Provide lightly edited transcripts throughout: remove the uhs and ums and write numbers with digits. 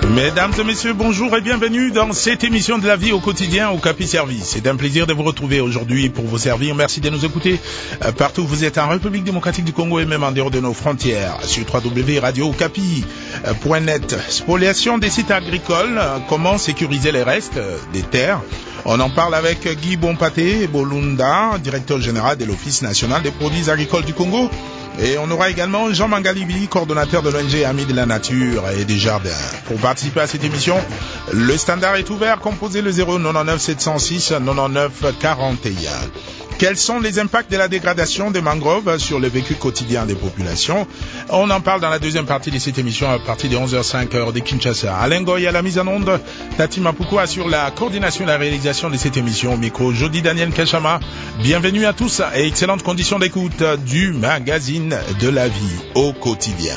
Mesdames et messieurs, bonjour et bienvenue dans cette émission de la vie au quotidien au Capi Service. C'est un plaisir de vous retrouver aujourd'hui pour vous servir. Merci de nous écouter partout où vous êtes en République démocratique du Congo et même en dehors de nos frontières sur www.radiocapi.net. Spoliation des sites agricoles, comment sécuriser les restes des terres. On en parle avec Guy Bompaté Bolunda, directeur général de l'Office national des produits agricoles du Congo. Et on aura également Jean Mangalibi, coordonnateur de l'ONG Amis de la Nature et des Jardins. Pour participer à cette émission, le standard est ouvert, composez le 099 706 99 41. Quels sont les impacts de la dégradation des mangroves sur le vécu quotidien des populations? On en parle dans la deuxième partie de cette émission à partir de 11h05 heure de Kinshasa. Alain Goy à la mise en onde, Tati Mapuko assure la coordination et la réalisation de cette émission. Au micro, Jody Daniel Kachama. Bienvenue à tous et excellentes conditions d'écoute du magazine de la vie au quotidien.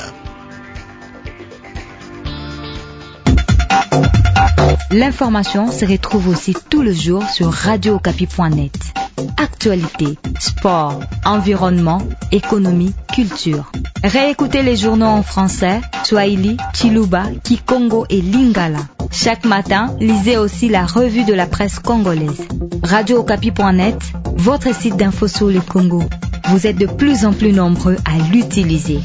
L'information se retrouve aussi tout le jour sur radiocapi.net. Actualité, sport, environnement, économie, culture. Réécoutez les journaux en français, Swahili, Chiluba, Kikongo et Lingala. Chaque matin, lisez aussi la revue de la presse congolaise. radiocapi.net, votre site d'info sur le Congo. Vous êtes de plus en plus nombreux à l'utiliser.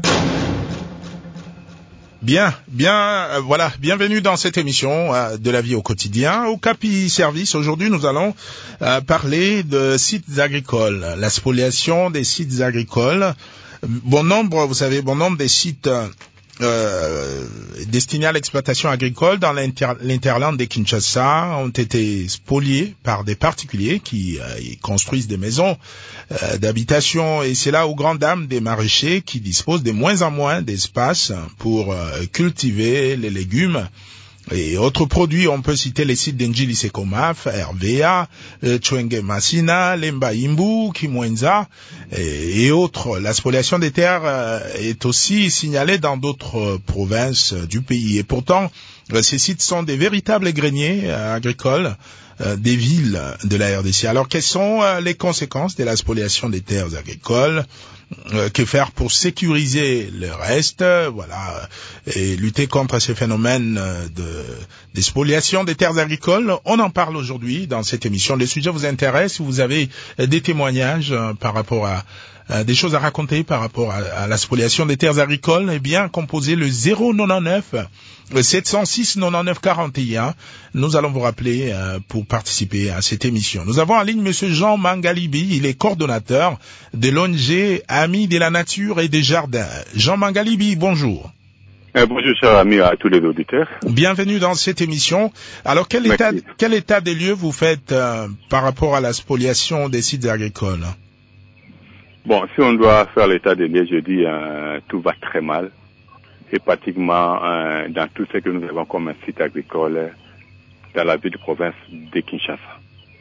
Voilà, bienvenue dans cette émission de la vie au quotidien. Au Capi Service, aujourd'hui, nous allons parler de sites agricoles, la spoliation des sites agricoles. Bon nombre des sites destinés à l'exploitation agricole dans l'interland de Kinshasa ont été spoliés par des particuliers qui construisent des maisons d'habitation, et c'est là aux grandes dames des maraîchers qui disposent de moins en moins d'espace pour cultiver les légumes et autres produits. On peut citer les sites d'Enjili Sekomaf, RVA, Chwenge Masina, Lemba Imbu, Kimwenza et autres. La spoliation des terres est aussi signalée dans d'autres provinces du pays. Et pourtant, ces sites sont des véritables greniers agricoles des villes de la RDC. Alors, quelles sont les conséquences de la spoliation des terres agricoles? Que faire pour sécuriser le reste, voilà, et lutter contre ces phénomènes de spoliation des terres agricoles? On en parle aujourd'hui dans cette émission. Le sujet vous intéresse, si vous avez des témoignages par rapport à des choses à raconter par rapport à la spoliation des terres agricoles, eh bien, composez le 099 706 99 41. Nous allons vous rappeler pour participer à cette émission. Nous avons en ligne Monsieur Jean Mangalibi, il est coordonnateur de l'ONG Amis de la Nature et des Jardins. Jean Mangalibi, bonjour. Bonjour, cher ami, à tous les auditeurs. Bienvenue dans cette émission. Alors, quel état des lieux vous faites par rapport à la spoliation des sites agricoles? Bon, si on doit faire l'état des lieux, je dis tout va très mal. Et pratiquement dans tout ce que nous avons comme un site agricole dans la ville de province de Kinshasa.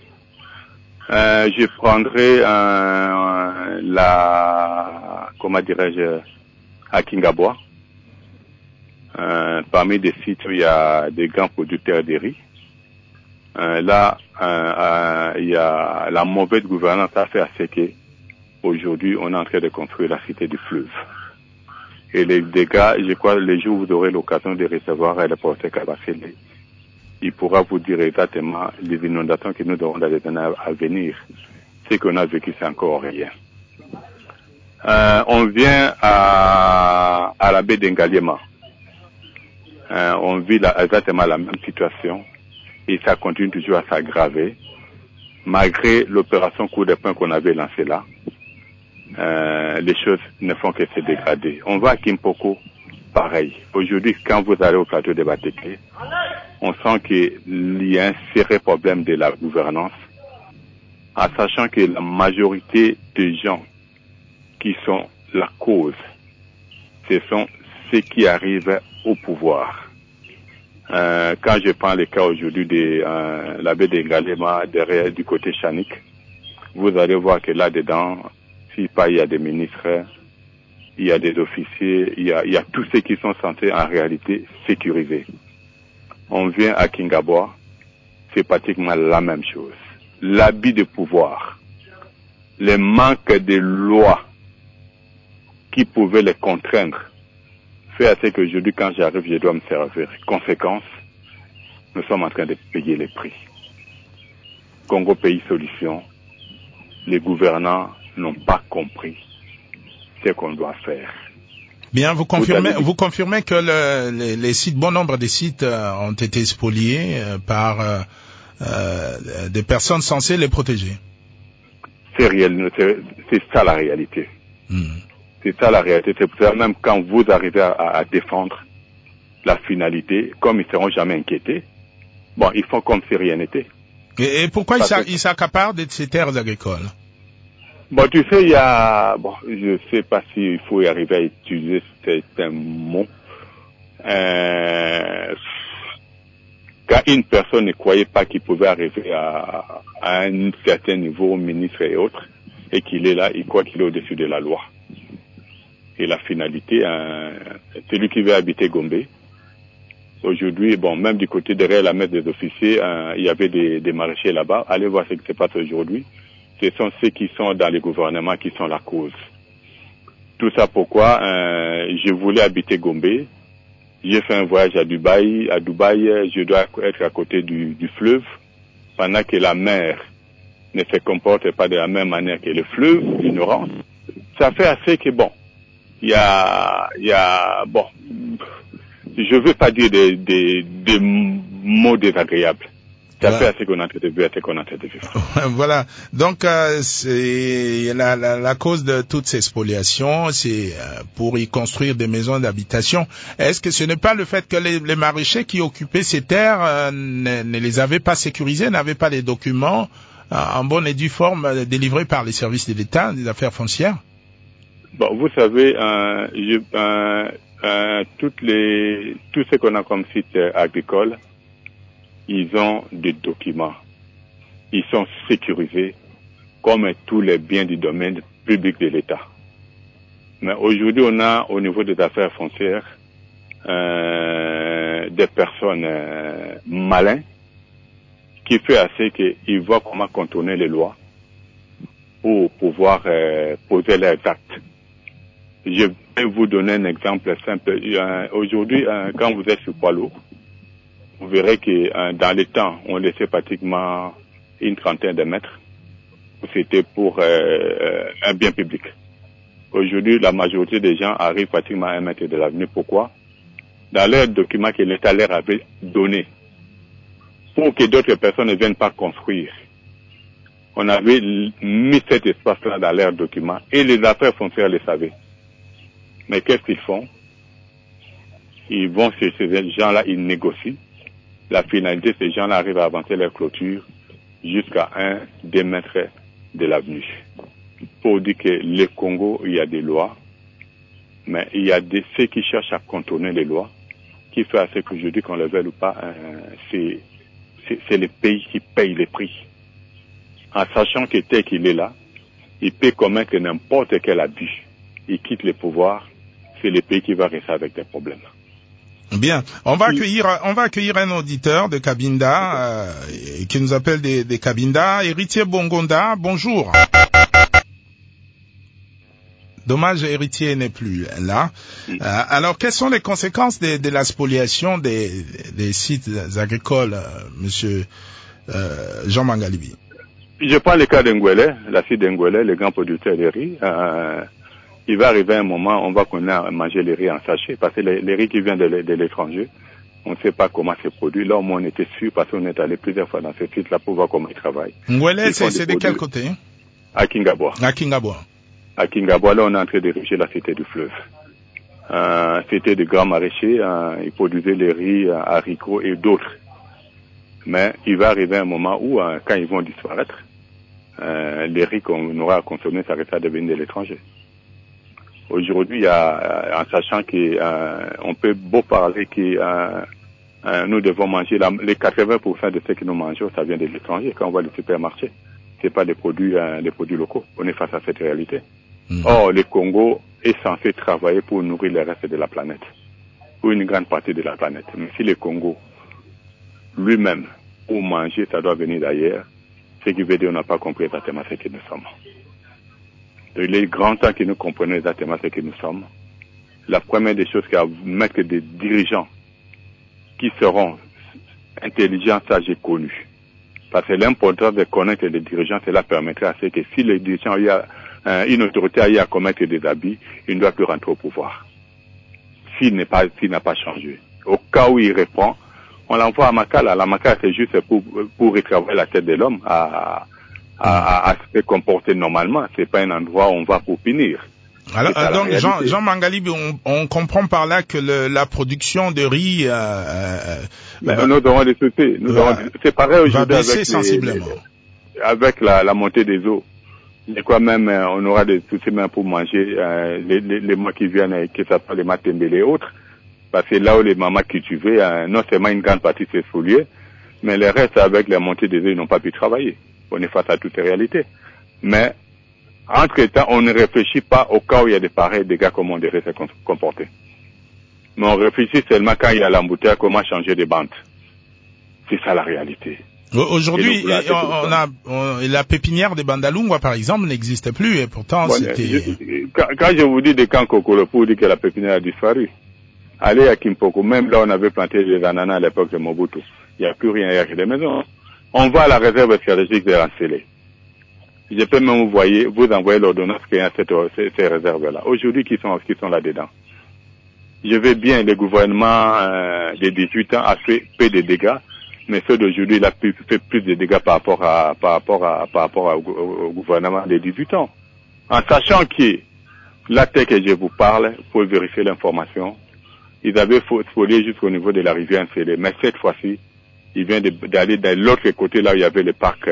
Je prendrai à Kingabois. Parmi des sites où il y a des grands producteurs de riz. Là, il y a la mauvaise gouvernance à faire, c'est que aujourd'hui, on est en train de construire la cité du fleuve. Et les dégâts, je crois, les jours où vous aurez l'occasion de recevoir le professeur Kabasele, il pourra vous dire exactement les inondations que nous aurons dans les années à venir. Ce qu'on a vécu, c'est encore rien. On vient à la baie d'Engaliema. On vit exactement la même situation et ça continue toujours à s'aggraver, malgré l'opération coup de poing qu'on avait lancée là. Les choses ne font que se dégrader. On va à Kimpoko, pareil. Aujourd'hui, quand vous allez au plateau de Batéké, on sent qu'il y a un sérieux problème de la gouvernance, en sachant que la majorité des gens qui sont la cause, ce sont ceux qui arrivent au pouvoir. Quand je prends le cas aujourd'hui de la baie d'Engalema, derrière du côté Chanik, vous allez voir que là-dedans, il y a des ministres, il y a des officiers, il y a tous ceux qui sont censés en réalité sécuriser. On vient à Kingabois, c'est pratiquement la même chose. L'abus de pouvoir, le manque de lois qui pouvaient les contraindre fait à ce qu'aujourd'hui, quand j'arrive, je dois me servir. Conséquence, nous sommes en train de payer les prix. Congo Pays Solutions, les gouvernants n'ont pas compris ce qu'on doit faire. Bien, vous confirmez que les sites, bon nombre de sites ont été spoliés par des personnes censées les protéger. C'est réel, c'est ça la réalité. C'est ça la réalité. C'est pour ça même quand vous arrivez à défendre la finalité, comme ils ne seront jamais inquiétés, bon, ils font comme si rien n'était. Et pourquoi ils s'accaparent de ces terres agricoles? Bon, tu sais, il y a, bon, je sais pas s'il faut y arriver à utiliser certains mots. Quand une personne ne croyait pas qu'il pouvait arriver à un certain niveau, ministre et autres, et qu'il est là, il croit qu'il est au-dessus de la loi. Et la finalité, celui qui veut habiter Gombe, aujourd'hui, bon, même du côté derrière la messe des officiers, il y avait des maraîchers là-bas. Allez voir ce qui se passe aujourd'hui. Ce sont ceux qui sont dans les gouvernements qui sont la cause. Tout ça pourquoi je voulais habiter Gombe. J'ai fait un voyage à Dubaï. À Dubaï, je dois être à côté du fleuve, pendant que la mer ne se comporte pas de la même manière que le fleuve, ignorance. Ça fait assez que bon, il y a bon, je veux pas dire des mots désagréables. Ça fait assez qu'on a traité de vivre, assez qu'on a traité de vivre. Voilà. Donc, c'est la cause de toutes ces spoliations, c'est pour y construire des maisons d'habitation. Est-ce que ce n'est pas le fait que les maraîchers qui occupaient ces terres ne les avaient pas sécurisées, n'avaient pas les documents en bonne et due forme délivrés par les services de l'État, des affaires foncières? Bon, vous savez, tout ce qu'on a comme site agricole, ils ont des documents. Ils sont sécurisés comme tous les biens du domaine public de l'État. Mais aujourd'hui, on a au niveau des affaires foncières des personnes malins qui fait assez qu'ils voient comment contourner les lois pour pouvoir poser leurs actes. Je vais vous donner un exemple simple. Aujourd'hui, quand vous êtes sur poids lourd, vous verrez que dans le temps, on laissait pratiquement une trentaine de mètres. C'était pour un bien public. Aujourd'hui, la majorité des gens arrivent pratiquement à 1 mètre de l'avenue. Pourquoi? Dans leurs documents que l'État leur avait donnés, pour que d'autres personnes ne viennent pas construire, on avait mis cet espace-là dans leurs documents et les affaires foncières le savaient. Mais qu'est-ce qu'ils font? Ils vont chez ces gens-là, ils négocient. La finalité, ces gens-là arrivent à avancer leur clôture jusqu'à 1-2 mètres de l'avenue. Pour dire que le Congo, il y a des lois, mais il y a ceux qui cherchent à contourner les lois, qui fait à ce qu'aujourd'hui, qu'on le veuille ou pas, c'est le pays qui paye les prix. En sachant que tel qu'il est là, il peut commettre n'importe quel abus. Il quitte le pouvoir, c'est le pays qui va rester avec des problèmes. Bien, on va accueillir un auditeur de Cabinda qui nous appelle des Cabinda. Héritier Bongonda, bonjour. Dommage, Héritier n'est plus là. Alors, quelles sont les conséquences de la spoliation des sites agricoles, monsieur Jean Mangalibi? Je prends le cas d'Ngwele, la site d'Ngwele, le grand producteur de riz. Il va arriver un moment, on va connaître manger les riz en sachet, parce que les riz qui viennent de l'étranger, on ne sait pas comment c'est produit. Là, au moins, on était sûr, parce qu'on est allé plusieurs fois dans ce site-là pour voir comment ils travaillent. Ngwele, c'est de quel côté? À Kingaboa. À Kingaboa. À Kingaboa, là, on est en train d'ériger la cité du fleuve. C'était de grands maraîchers, ils produisaient les riz, haricots et d'autres. Mais il va arriver un moment où, quand ils vont disparaître, les riz qu'on aura à consommer, ça restera devenir de l'étranger. Aujourd'hui, en sachant qu'on peut beau parler que nous devons manger, les 80% de ce que nous mangeons, ça vient de l'étranger. Quand on va au supermarché, c'est pas des produits locaux. On est face à cette réalité. Or, le Congo est censé travailler pour nourrir le reste de la planète, ou une grande partie de la planète. Mais si le Congo lui-même, pour manger, ça doit venir d'ailleurs, ce qui veut dire qu'on n'a pas compris exactement ce que nous sommes. Il est grand temps que nous comprenions exactement ce que nous sommes. la première des choses, c'est à mettre des dirigeants qui seront intelligents, sages et connus. Parce que l'importance de connaître les dirigeants, cela permettrait à ce que si les dirigeants, une autorité a eu à commettre des abus, il ne doit plus rentrer au pouvoir. S'il n'a pas changé. Au cas où il répond, on l'envoie à Makala. La Makala, c'est juste pour retravailler la tête de l'homme à se comporter normalement. C'est pas un endroit où on va pour punir. Alors, donc, Jean Mangalib, on comprend par là que la production de riz, nous aurons des soucis. C'est pareil aujourd'hui va baisser sensiblement. Avec la montée des eaux. Je crois même, on aura des soucis même pour manger, les mois qui viennent, que ça soit les matembele et autres. Parce que là où les mamans cultivaient, non seulement une grande partie s'est spoliée, mais le reste, avec la montée des eaux, ils n'ont pas pu travailler. On est face à toutes ces réalités. Mais, entre-temps, on ne réfléchit pas au cas où il y a des pareils dégâts, comment on devrait se comporter. Mais on réfléchit seulement quand il y a l'embouteillage, comment changer de bandes. C'est ça la réalité. Aujourd'hui, la pépinière des Bandalungwa, par exemple, n'existe plus, et pourtant c'était... Quand je vous dis des camps Kokolo, pour dire que la pépinière a disparu, allez à Kimpoko, même là on avait planté des ananas à l'époque de Mobutu, il n'y a plus rien, il n'y a que des maisons. On va à la réserve stratégique de Rancélé. Je peux même vous envoyer l'ordonnance qu'il y a ces réserves-là. Aujourd'hui, qui sont là-dedans. Je vais bien, le gouvernement de 18 ans a fait peu de dégâts, mais ceux d'aujourd'hui, il a fait plus de dégâts par rapport au gouvernement de 18 ans. En sachant que la terre que je vous parle, pour vérifier l'information, ils avaient spolié jusqu'au niveau de la rivière Nsélé, mais cette fois-ci, il vient d'aller de l'autre côté, là où il y avait le parc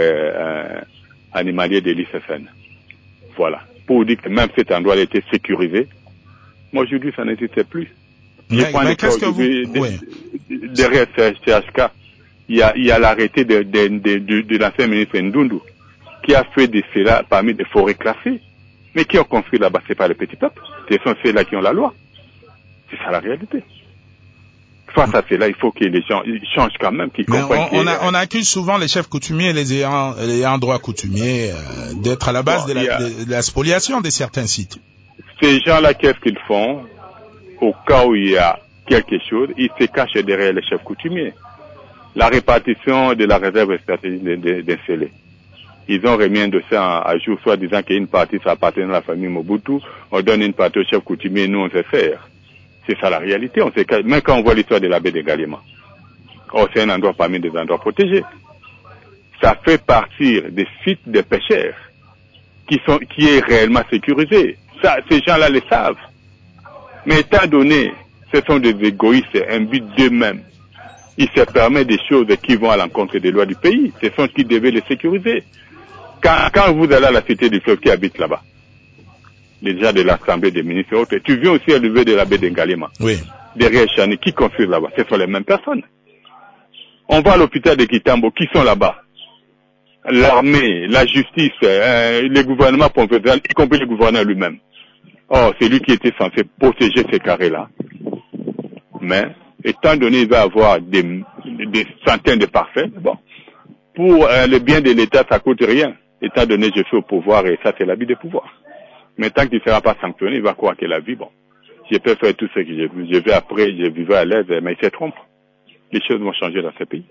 animalier de l'ICFN. Voilà. Pour dire que même cet endroit a été sécurisé, moi aujourd'hui, ça n'existait plus. Mais qu'est-ce que vous... Derrière CHK, il y a l'arrêté de l'ancien ministre Ndundu, qui a fait de cela parmi des forêts classées. Mais qui ont construit là-bas, c'est pas le petit peuple. Ce sont ceux-là qui ont la loi. C'est ça la réalité. Face à cela, il faut que les gens changent quand même, qu'ils comprennent. On accuse souvent les chefs coutumiers et les ayants droit coutumiers d'être à la base de la spoliation de certains sites. Ces gens-là, qu'est-ce qu'ils font? Au cas où il y a quelque chose, ils se cachent derrière les chefs coutumiers. La répartition de la réserve stratégique d'Nsélé. Ils ont remis un dossier à jour, soit disant qu'une partie ça appartient à la famille Mobutu, on donne une partie au chef coutumier, nous on sait faire. C'est ça la réalité. Même quand on voit l'histoire de la baie de Ngaliema, c'est un endroit parmi des endroits protégés. Ça fait partir des sites de pêcheurs qui est réellement sécurisé. Ça, ces gens-là le savent. Mais étant donné, ce sont des égoïstes, un but d'eux-mêmes. Ils se permettent des choses qui vont à l'encontre des lois du pays. Ce sont qui devaient les sécuriser. Quand vous allez à la cité du fleuve qui habite là-bas, les gens de l'Assemblée des ministres et autres, tu viens aussi à lever de la baie de Ngaliema. Oui. Derrière Chani, qui construit là-bas? Ce sont les mêmes personnes. On va à l'hôpital de Kitambo, qui sont là-bas? L'armée, la justice, les gouvernements provinciaux, y compris le gouverneur lui-même. Oh, c'est lui qui était censé protéger ces carrés-là. Mais, étant donné qu'il va avoir des centaines de parfaits, bon, pour le bien de l'État, ça coûte rien. Étant donné que je suis au pouvoir et ça, c'est l'habit de pouvoir. Mais tant qu'il ne sera pas sanctionné, il va croire que la vie, bon, je peux faire tout ce que je vais après, je vivrai à l'aise, mais il se trompe. Les choses vont changer dans ce pays.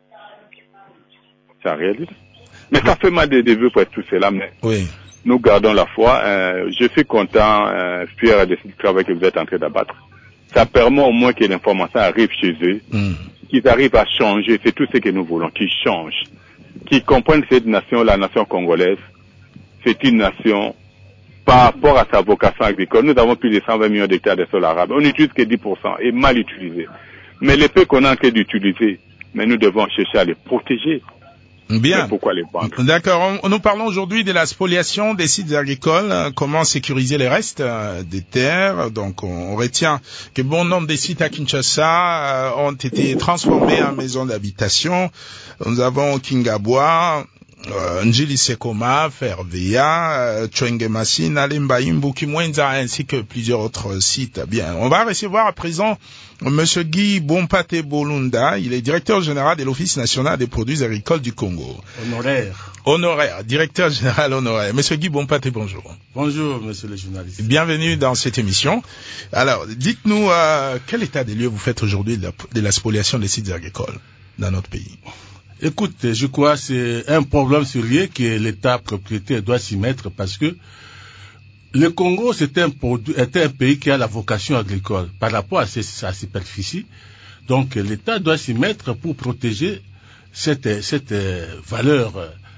C'est en réalité. Mais ça fait mal de vivre pour tout cela, mais oui. Nous gardons la foi. Je suis content, fier de ce travail que vous êtes en train d'abattre. Ça permet au moins que l'information arrive chez eux, qu'ils arrivent à changer. C'est tout ce que nous voulons, qu'ils changent, qu'ils comprennent cette nation, la nation congolaise. C'est une nation par rapport à sa vocation agricole. Nous avons plus de 120 millions d'hectares de sol arabe. On n'utilise que 10% et mal utilisé. Mais les peu qu'on a en train d'utiliser, mais nous devons chercher à les protéger. Bien. Mais pourquoi les vendre? D'accord. Nous parlons aujourd'hui de la spoliation des sites agricoles, comment sécuriser les restes des terres. Donc, on retient que bon nombre de sites à Kinshasa ont été transformés en maisons d'habitation. Nous avons Kingabwa, Njili Sekoma, Fervea, Chwenge Masina, Lemba Imbuki Mwenza, ainsi que plusieurs autres sites. Bien, on va recevoir à présent Monsieur Guy Bompate Bolunda. Il est directeur général de l'Office national des produits agricoles du Congo. Honoraire, directeur général honoraire. Monsieur Guy Bompate, bonjour. Bonjour, monsieur le journaliste. Bienvenue dans cette émission. Alors, dites-nous, quel état des lieux vous faites aujourd'hui de la spoliation des sites agricoles dans notre pays? Écoute, je crois que c'est un problème sérieux que l'État propriétaire doit s'y mettre parce que le Congo, c'est un pays qui a la vocation agricole par rapport à sa superficie. Donc, l'État doit s'y mettre pour protéger cette valeur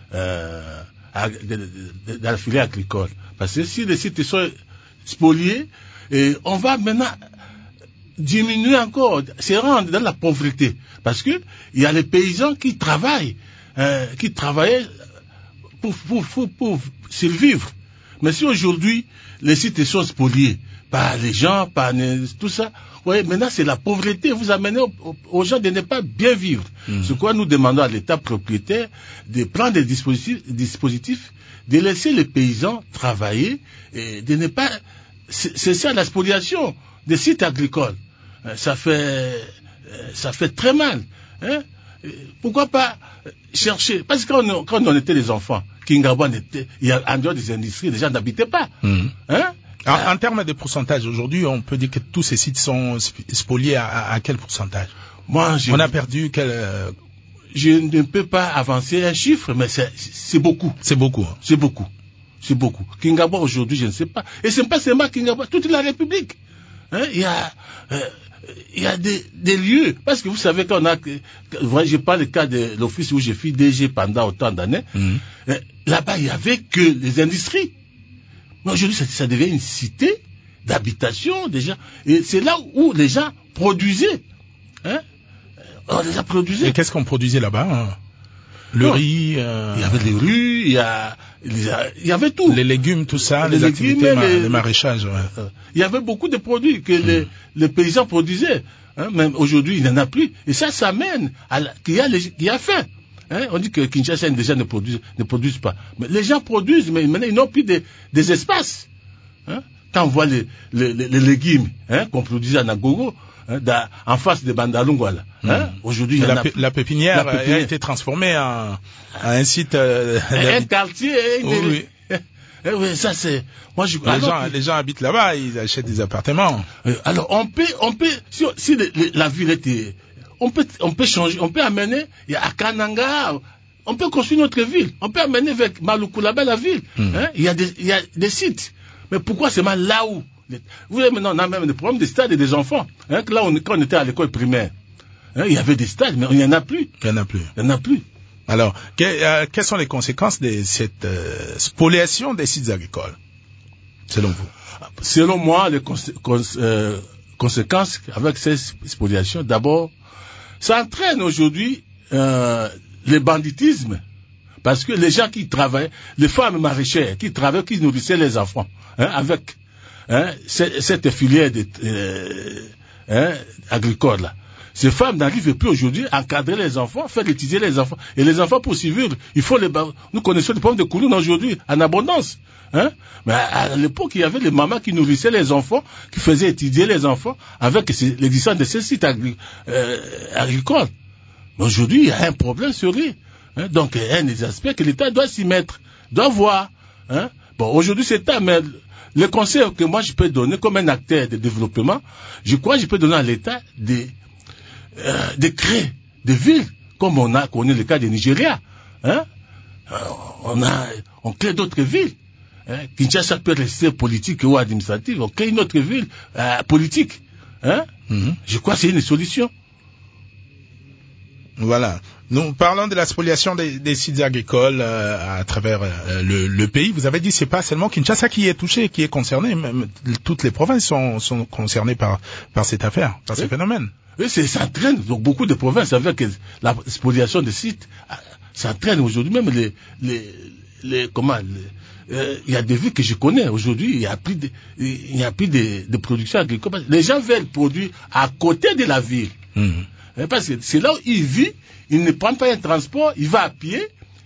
de la filière agricole. Parce que si les sites sont spoliés, on va maintenant diminuer encore, se rendre dans la pauvreté. Parce que il y a les paysans qui travaillent, qui travaillaient pour survivre. Mais si aujourd'hui, les sites sont spoliés par les gens, par tout ça, ouais, maintenant c'est la pauvreté. Vous amenez aux gens de ne pas bien vivre. C'est quoi nous demandons à l'État propriétaire de prendre des dispositifs, de laisser les paysans travailler et de ne pas... C'est ça la spoliation des sites agricoles. Ça fait très mal. Hein? Pourquoi pas chercher? Parce que quand on était des enfants, Kingaba en dehors des industries, les gens n'habitaient pas. Hein? En termes de pourcentage, aujourd'hui, on peut dire que tous ces sites sont spoliés à quel pourcentage? On a perdu quel... Je ne peux pas avancer un chiffre, mais c'est beaucoup. C'est beaucoup. Hein. C'est beaucoup. C'est beaucoup. Kingaba aujourd'hui, je ne sais pas. Et c'est pas seulement Kingaba, toute la République. Hein? Il y a des lieux, parce que vous savez je parle du cas de l'office où j'ai fait DG pendant autant d'années, là-bas il y avait que les industries. Mais aujourd'hui ça devient une cité d'habitation déjà, et c'est là où les gens produisaient. Hein? Alors, les gens produisaient. Et qu'est-ce qu'on produisait là-bas? Hein? Le riz. Il y avait les rues, il y avait tout. Les légumes, tout ça, les activités, les maraîchages. Ouais. Il y avait beaucoup de produits que les paysans produisaient. Hein, même aujourd'hui, il n'y en a plus. Et ça mène qu'il y a faim. Hein, on dit que Kinshasa, les gens ne produisent pas. Mais les gens produisent, mais maintenant, ils n'ont plus des espaces. Hein, quand on voit les légumes qu'on produisait à Nagogo, en face de Bandalungwala. Aujourd'hui, la pépinière a été transformée en un site un quartier. Oui. Oui, ça c'est. Moi, les gens habitent là-bas, ils achètent des appartements. Alors on peut si la ville était, on peut changer, on peut amener à Kananga, on peut construire notre ville, on peut amener avec Maluku là-bas la ville. Il y a des sites. Mais pourquoi c'est mal là où? Vous voyez, maintenant, on a même des problèmes des stades et des enfants. Là, quand on était à l'école primaire, il y avait des stades, mais il n'y en a plus. Il n'y en a plus. Alors, quelles sont les conséquences de cette spoliation des sites agricoles, selon vous? Selon moi, les conséquences avec cette spoliation, d'abord, ça entraîne aujourd'hui le banditisme. Parce que les gens qui travaillent, les femmes maraîchères qui travaillent, qui nourrissaient les enfants, avec cette filière agricole là. Ces femmes n'arrivent plus aujourd'hui à encadrer les enfants, faire étudier les enfants. Et les enfants, pour survivre, nous connaissons les pommes de Kouloune aujourd'hui en abondance. Mais à l'époque, il y avait les mamans qui nourrissaient les enfants, qui faisaient étudier les enfants avec l'existence de ces sites agricoles. Mais aujourd'hui, il y a un problème sérieux. Donc, un des aspects que l'État doit s'y mettre, doit voir. Bon, aujourd'hui, c'est ça, mais le conseil que moi je peux donner comme un acteur de développement, je crois que je peux donner à l'État de créer des villes, comme on a connu le cas du Nigeria. On crée d'autres villes. Kinshasa peut rester politique ou administrative, on crée une autre ville politique. Je crois que c'est une solution. Voilà. Nous parlons de la spoliation des sites agricoles à travers le pays. Vous avez dit c'est pas seulement Kinshasa qui est touché, qui est concerné. Même toutes les provinces sont concernées par cette affaire, par ce phénomène. Oui, ça entraîne donc beaucoup de provinces avec la spoliation des sites. Ça entraîne aujourd'hui même il y a des villes que je connais aujourd'hui. Il n'y a plus de production agricole. Les gens veulent produire à côté de la ville. Parce que c'est là où il vit, il ne prend pas un transport, il va à pied,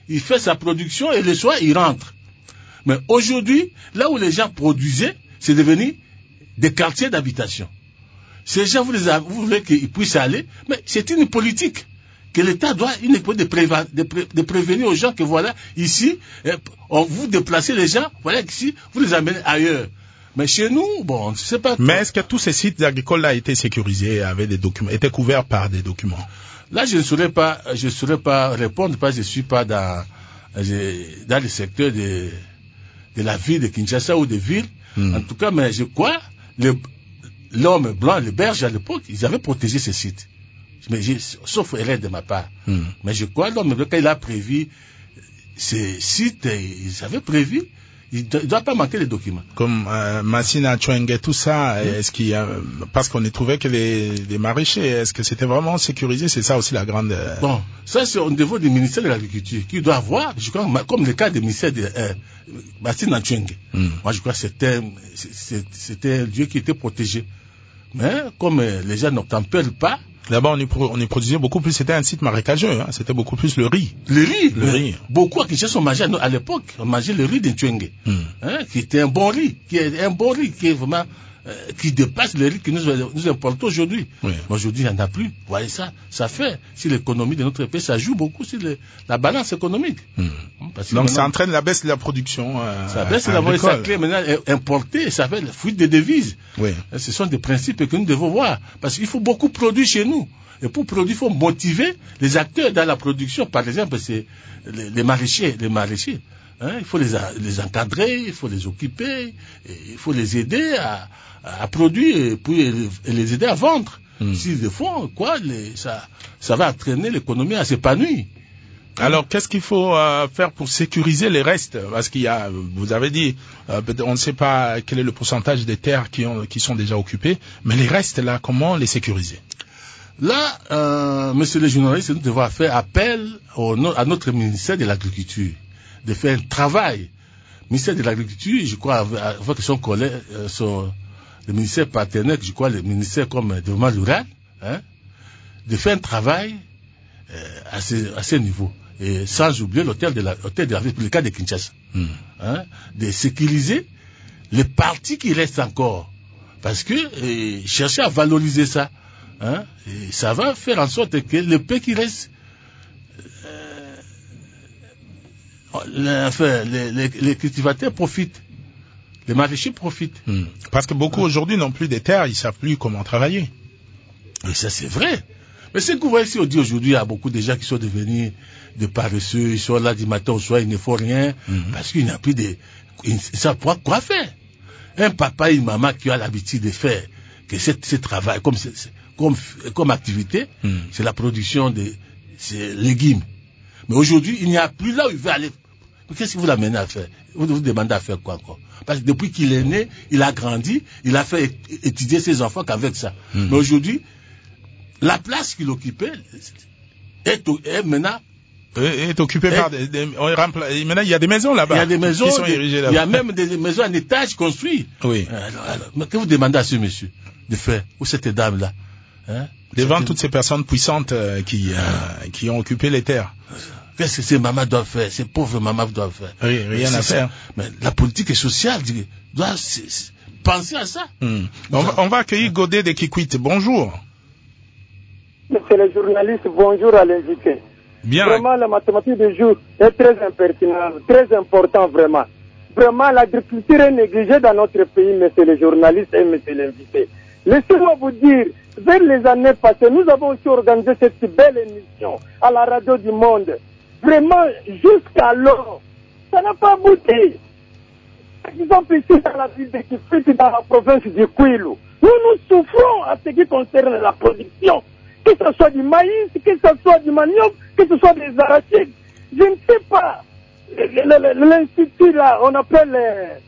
il fait sa production et le soir, il rentre. Mais aujourd'hui, là où les gens produisaient, c'est devenu des quartiers d'habitation. Ces gens, vous voulez qu'ils puissent aller, mais c'est une politique que l'État doit, de prévenir aux gens que voilà, ici, vous déplacez les gens, voilà qu'ici, vous les amenez ailleurs. Mais chez nous, bon, je sais pas. Mais est-ce que tous ces sites agricoles-là étaient sécurisés, avaient des documents, étaient couverts par des documents? Là, je ne saurais pas répondre parce que je suis pas dans le secteur de la ville de Kinshasa ou des villes. En tout cas, mais je crois, l'homme blanc, les Belges à l'époque, ils avaient protégé ces sites. Mais sauf erreur de ma part. Mais je crois, l'homme blanc, quand il a prévu ces sites, ils avaient prévu, il ne doit pas manquer les documents. Comme Massina, Chouengue, tout ça, est-ce qu'il y a, parce qu'on y trouvait que les maraîchers, est-ce que c'était vraiment sécurisé? C'est ça aussi la grande... Bon, ça c'est au niveau du ministère de l'Agriculture, qui doit avoir, je crois, comme le cas du ministère de Massina Chouengue. Moi je crois que c'était un lieu qui était protégé. Mais comme les gens n'obtempèrent pas, d'abord, on y produisait beaucoup plus, c'était un site marécageux, hein, c'était beaucoup plus le riz. Le riz. Beaucoup à Kinshasa, on mangeait, à l'époque, on mangeait le riz de Chouengue, qui était un bon riz, qui est vraiment, qui dépasse le riz que nous importons aujourd'hui. Oui. Mais aujourd'hui, il n'y en a plus. Vous voyez ça fait, si l'économie de notre pays, ça joue beaucoup sur la balance économique. Donc, ça entraîne la baisse de la production. Ça baisse la production, ça crée maintenant importer, ça fait la fuite des devises. Oui. Ce sont des principes que nous devons voir. Parce qu'il faut beaucoup produire chez nous. Et pour produire, il faut motiver les acteurs dans la production. Par exemple, c'est les maraîchers. Il faut les encadrer, il faut les occuper, il faut les aider à produire et puis les aider à vendre. S'ils le font, ça va entraîner l'économie à s'épanouir. Alors, qu'est-ce qu'il faut faire pour sécuriser les restes? Parce qu'il y a, vous avez dit, on ne sait pas quel est le pourcentage des terres qui sont déjà occupées, mais les restes là, comment les sécuriser? Là, monsieur le journaliste, nous devons faire appel à notre ministère de l'Agriculture de faire un travail. Le ministère de l'Agriculture, je crois, avec son collègue, le ministère partenaire, je crois, le ministère comme le développement rural, de faire un travail à ce niveau. Et sans oublier l'hôtel de la République de Kinshasa. De sécuriser les parties qui restent encore. Parce que chercher à valoriser ça, et ça va faire en sorte que le peu qui reste, les cultivateurs profitent, les maraîchers profitent. Parce que beaucoup aujourd'hui n'ont plus de terres, ils ne savent plus comment travailler. Et ça c'est vrai. Mais ce que vous voyez ici aujourd'hui, il y a beaucoup de gens qui sont devenus des paresseux, ils sont là du matin au soir, ils ne font rien, parce qu'il n'y a plus ils ne savent pas quoi faire. Un papa et une maman qui ont l'habitude de faire que ce travail comme activité, c'est la production de ces légumes. Mais aujourd'hui, il n'y a plus là où il veut aller. Mais qu'est-ce que vous l'amenez à faire? Vous demandez à faire quoi encore? Parce que depuis qu'il est né, il a grandi, il a fait étudier ses enfants qu'avec ça. Mais aujourd'hui, la place qu'il occupait est maintenant est occupée par maintenant il y a des maisons là-bas. Il y a des maisons qui sont érigées là-bas. Il y a même des maisons en étage construites. Oui. Alors, mais que vous demandez à ce monsieur de faire, ou cette dame là, devant toutes ces personnes puissantes qui ont occupé les terres. Qu'est-ce que ces mamans doivent faire, ces pauvres mamans doivent faire? Rien à faire. Mais la politique sociale doit penser à ça. On va accueillir Godet de Kikwit. Bonjour. Monsieur le journaliste, bonjour à l'invité. Bien. Vraiment, la mathématique du jour est très impertinente, très important vraiment. Vraiment, l'agriculture est négligée dans notre pays, monsieur le journaliste et monsieur l'invité. Laissez-moi vous dire, vers les années passées, nous avons aussi organisé cette belle émission à la radio du monde. Vraiment, jusqu'alors, ça n'a pas abouti. Par exemple, ici dans la ville de Kifiti, dans la province du Kwilu, nous souffrons à ce qui concerne la production. Que ce soit du maïs, que ce soit du manioc, que ce soit des arachides. Je ne sais pas. L'institut là, on appelle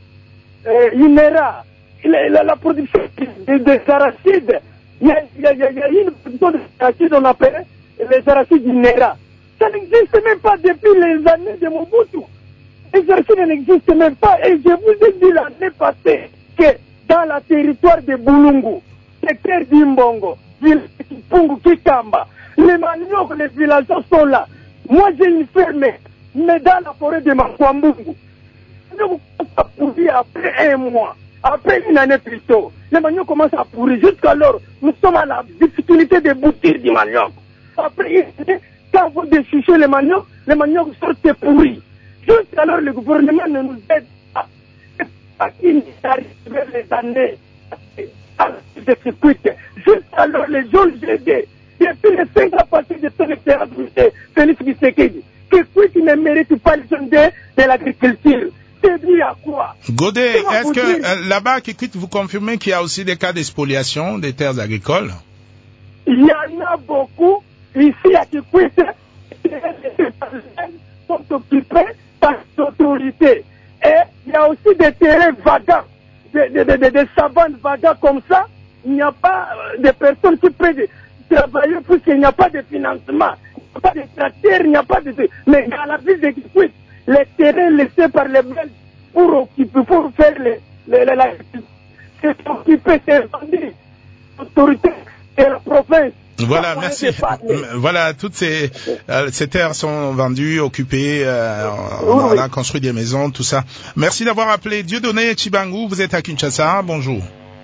INERA, la production des arachides. Il y a une production d'arachides, on appelle les arachides INERA. Ça n'existe même pas depuis les années de Mobutu. Les arachides n'existent même pas. Et je vous ai dit l'année passée que dans la territoire de Bulungu, secteur d'Imbongo, Pungu, Kikamba, les maniocs, les villageois sont là. Moi, j'ai une ferme Mais dans la forêt de Makwambungu, nous commençons à pourrir après un mois, après une année plus tôt. Les maniocs commencent à pourrir. Jusqu'alors, nous sommes à la difficulté de boutir du manioc. Après une année, quand vous déchichez les maniocs sortent pourris. Jusqu'alors, le gouvernement ne nous aide pas. Il arrive vers les années de circuit. Jusqu'alors, les gens aidés. Depuis les 5 ans passés de son excellence, Félix Tshisekedi, que qui ne mérite pas le son de l'agriculture. C'est dû à quoi? Godet, est-ce que là-bas, vous confirmez qu'il y a aussi des cas d'expoliation des terres agricoles? Il y en a beaucoup. Ici à Kikwit, les sont occupés par l'autorité. Et il y a aussi des terrains vagants, des savanes vagantes comme ça. Il n'y a pas de personnes qui peuvent travailler puisqu'il n'y a pas de financement. Il n'y a pas de tracteurs, il n'y a pas de... Mais dans la ville de Kikwit, les terrains laissés par les Belges pour faire c'est occupé, c'est vendu. L'autorité et la province. Voilà, merci. Voilà, toutes ces terres sont vendues, occupées, on a construit des maisons, tout ça. Merci d'avoir appelé. Dieudonné Tshibangou, vous êtes à Kinshasa, bonjour.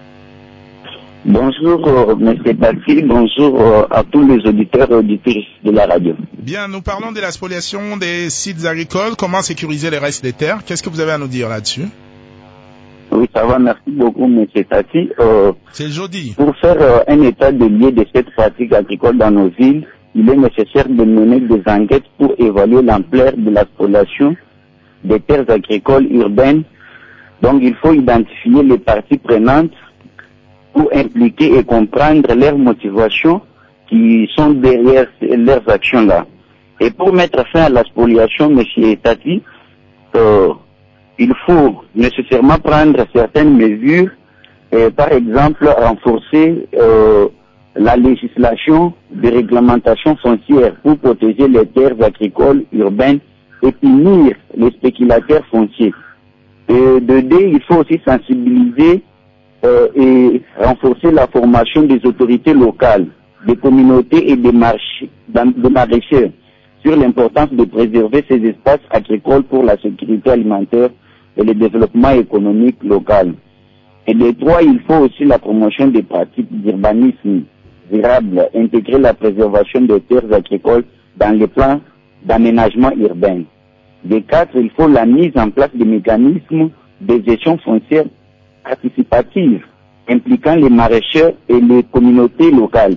Bonjour, M. Paty, bonjour à tous les auditeurs et auditrices de la radio. Bien, nous parlons de la spoliation des sites agricoles, comment sécuriser les restes des terres. Qu'est-ce que vous avez à nous dire là-dessus? Oui, ça va, merci beaucoup, M. Paty. C'est jeudi. Pour faire un état de lieu de cette pratique agricole dans nos villes, il est nécessaire de mener des enquêtes pour évaluer l'ampleur de la spoliation des terres agricoles urbaines. Donc, il faut identifier les parties prenantes pour impliquer et comprendre leurs motivations qui sont derrière leurs actions-là. Et pour mettre fin à la spoliation, M. Tati, il faut nécessairement prendre certaines mesures, par exemple renforcer la législation de réglementation foncière pour protéger les terres agricoles urbaines et punir les spéculateurs fonciers. Et de deux, il faut aussi sensibiliser et renforcer la formation des autorités locales, des communautés et des maraîchers sur l'importance de préserver ces espaces agricoles pour la sécurité alimentaire et le développement économique local. Et de trois, il faut aussi la promotion des pratiques d'urbanisme durable, intégrer la préservation des terres agricoles dans les plans d'aménagement urbain. De quatre, il faut la mise en place de mécanismes de gestion foncière participative impliquant les maraîchers et les communautés locales.